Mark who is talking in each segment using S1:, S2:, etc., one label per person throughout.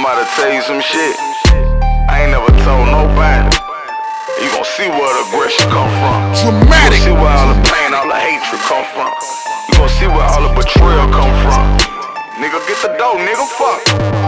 S1: about to tell you some shit I ain't never told nobody. You gon' see where the aggression come from.
S2: Dramatic.
S1: You gon' see where all the pain, all the hatred come from. You gon' see where all the betrayal come from. Nigga, get the dough, nigga, fuck.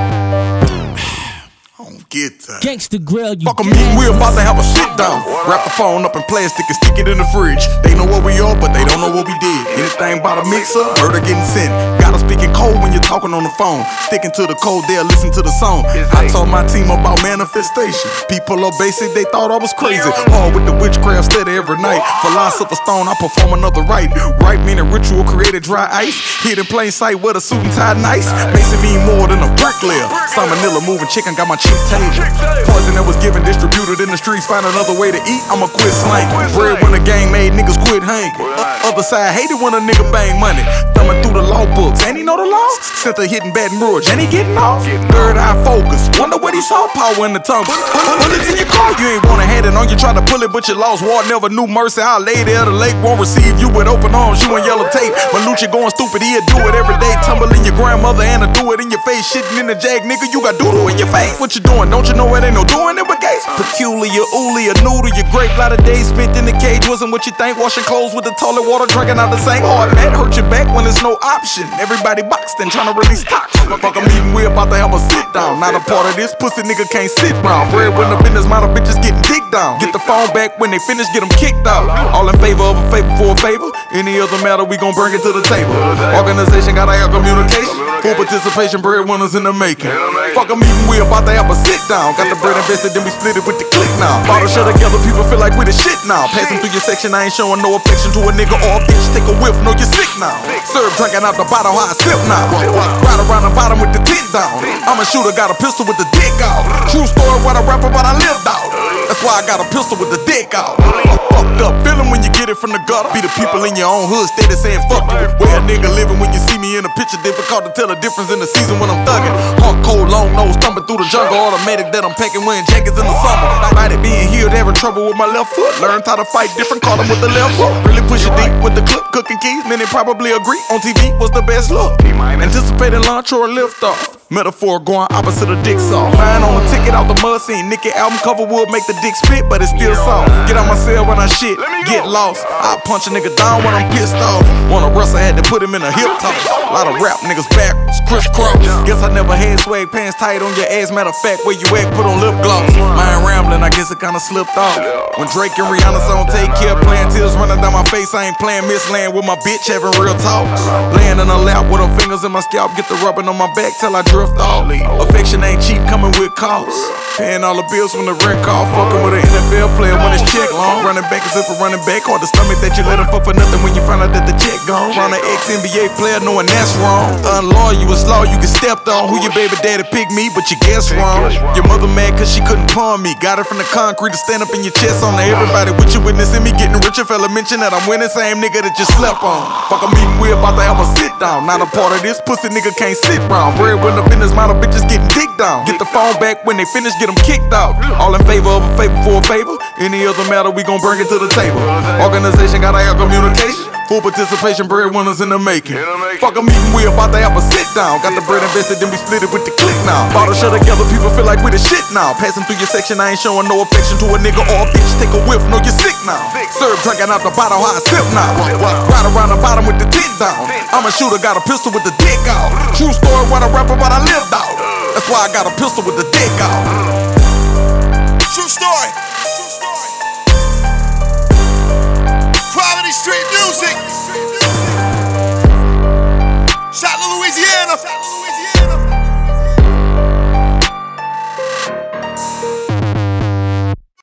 S2: Get that.
S3: Gangsta Grill, you
S2: Fuck 'em, we about to have a sit down. Wrap the phone up in plastic and stick it in the fridge. They know what we are, but they don't know what we did. Anything about a mixer, murder getting sent. Gotta speaking cold when you're talking on the phone. Sticking to the code, they'll listen to the song. I told my team about manifestation. People are basic, they thought I was crazy. Hard with the witchcraft, steady every night. Philosopher stone, I perform another rite. Right meaning ritual created dry ice. Hid in plain sight with a suit and tie nice. Mason mean more than a bricklayer. Salmonella moving chicken, got my chick tail. Poison that was given, distributed in the streets. Find another way to eat, I'ma quit slanking. Bread when the gang made niggas quit hanging. Other side hated when a nigga bang money. Thumbing through the law books, and he know the law. Sent a hitting Baton Rouge, and he getting off. Third eye focus, wonder what he saw. Power in the tongue. Bullets in your car, you ain't wanna have it on you. Try to pull it, but you lost. War never knew mercy. I'll lay there, the lake won't receive you with open arms. You in yellow tape. Malucci going stupid, he'll do it every day. Tumbling your grandmother and do it in your face. Shitting in the jag, nigga, you got doodle in your face. What you doing? Don't you know it ain't no doing it with gates? Peculiar, ooly, a noodle, your grape. Lot of days spent in the cage wasn't what you think. Washing clothes with the toilet water, drinking out the same hard mat. Hurt your back when there's no option. Everybody boxed and trying to release toxin. Fuck 'em, even we about to have a sit down. Not a part of this pussy nigga can't sit round. Bread when the business mind of bitches getting digged down. Get the phone back when they finish, get them kicked out. All in favor of a favor for a favor. Any other matter, we gon' bring it to the table. Organization gotta have communication. Full participation, breadwinners in the making. Fuck 'em, even we about to have a sit down. Got the bread invested, then we split it with the click now. Bottle shut together, people feel like we the shit now. Passing through your section, I ain't showing no affection to a nigga or a bitch. Take a whiff, know you're sick now. Serve drinking out the bottle, how I sip now. Ride around the bottom with the tit down. I'm a shooter, got a pistol with the dick out. True story, what I rap about, I lived out. That's why I got a pistol with the dick out. Fucked up feeling when you get it from the gutter. Be the people in your own hood steady saying fuck you. Where a nigga living when you see me in a picture. Difficult to tell the difference in the season when I'm thugging. Hard, cold, long nose, thumping through the jungle. Automatic that I'm packing, wearing jackets in the summer. Body being healed, having trouble with my left foot. Learned how to fight different, call them with the left foot. Really push it deep with the clip, cooking keys. Many probably agree on TV was the best look. Anticipating launch or a lift off. Metaphor going opposite of dick soft. Flying on a ticket out the mud scene. Nicky album cover would make the dick split, but it's still soft. Get out my cell when I shit, get lost. I punch a nigga down when I'm pissed off. Wanna wrestle, had to put him in a hip toss. Lot of rap niggas backwards, crisscross. Guess I never had swag pants tight on your ass. Matter of fact, where you at, put on lip gloss. Mind rambling, I guess it kinda slipped off. When Drake and Rihanna song take care, playing tears running down my face. I ain't playing Miss Land with my bitch, having real talks. Laying in her lap with her fingers in my scalp, get the rubbing on my back till I drift off. Affection ain't cheap, coming with costs. Paying all the bills when the rent call. Fucking with an NFL player when it's check long. Running back as if a running back. Hard to stomach that you let him fuck for nothing when you find out that the check gone. Round an ex-NBA player knowing that's wrong. Unloyal, you was law, you get stepped on. Who your baby daddy picked me, but you guess wrong. Your mother mad cause she couldn't pawn me. Got her from the concrete to stand up in your chest on her. Everybody with you witnessing me getting richer. Fella mention that I'm winning, same nigga that you slept on. Fuck 'em, even we about to have a sit down. Not a part of this pussy nigga can't sit round. Bread when the business mind of bitches getting digged down. Get the phone back when they finish, get them kicked out. All in favor of a favor for a favor. Any other matter, we gon' bring it to the table. Organization gotta have communication. Full participation, breadwinners in the making. Fuck 'em, even we about to have a sit down. Got the bread invested, then we split it with the click now. Bottle shut together, people feel like we the shit now. Passing through your section, I ain't showing no affection to a nigga or a bitch. Take a whiff, know you're sick now. Serve drinking out the bottle, how I sip now. Ride around the bottom with the tit down. I'm a shooter, got a pistol with the dick out. True story, what I rap about, I lived out. That's why I got a pistol with the dick out.